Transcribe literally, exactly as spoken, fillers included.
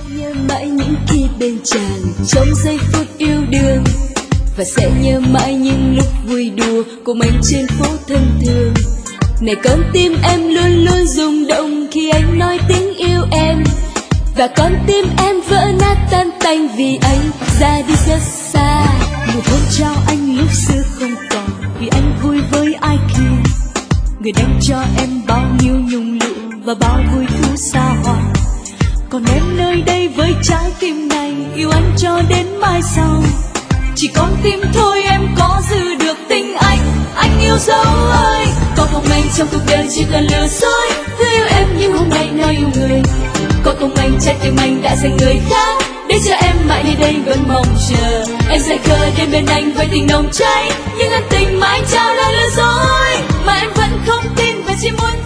nhớ mãi những khi bên chàng trong giây phút yêu đương, và sẽ nhớ mãi những lúc vui đùa cùng anh trên phố thân thường. Này con tim em luôn luôn rung động khi anh nói tiếng yêu em, và con tim em vỡ nát tan tành vì anh ra đi rất xa. Một hôn trao anh lúc xưa không còn, vì anh vui với ai kia, người đem cho em bao nhiêu nhung lụa và bao vui thú xa hoa. Còn em nơi đây với trái tim này yêu anh cho đến mai sau. Chỉ con tim thôi em có giữ được tình anh, anh yêu dấu ơi. Có không anh trong cuộc đời chỉ cần lừa dối, thứ yêu em nhưng hôm nay nói yêu người. Có không anh trái tim anh đã dành người khác, để cho em mãi nơi đây vẫn mong chờ. Em dại khờ đến bên anh với tình nồng cháy, nhưng ân tình mà anh trao là lừa dối, mà em vẫn không tin và chỉ muốn